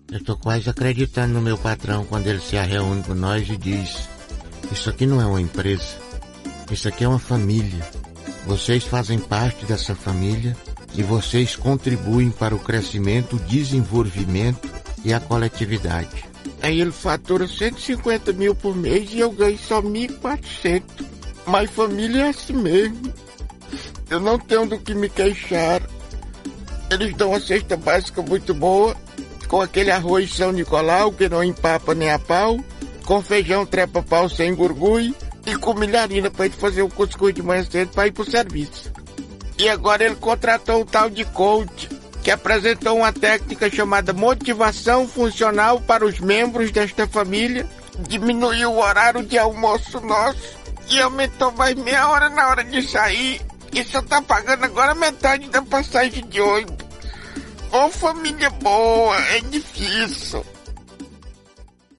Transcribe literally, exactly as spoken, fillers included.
Eu tô quase acreditando no meu patrão quando ele se reúne com nós e diz: isso aqui não é uma empresa, isso aqui é uma família. Vocês fazem parte dessa família e vocês contribuem para o crescimento, o desenvolvimento e a coletividade. Aí ele fatura cento e cinquenta mil por mês e eu ganho só mil e quatrocentos. Mas família é assim mesmo. Eu não tenho do que me queixar. Eles dão uma cesta básica muito boa, com aquele arroz São Nicolau que não empapa nem a pau, com feijão trepa-pau sem gurgui e com milharina pra ele fazer o cuscuz de manhã cedo pra ir pro serviço. E agora ele contratou o tal de coach, que apresentou uma técnica chamada motivação funcional para os membros desta família, diminuiu o horário de almoço nosso e aumentou mais meia hora na hora de sair. E só tá pagando agora metade da passagem de ônibus. Ô família boa, é difícil.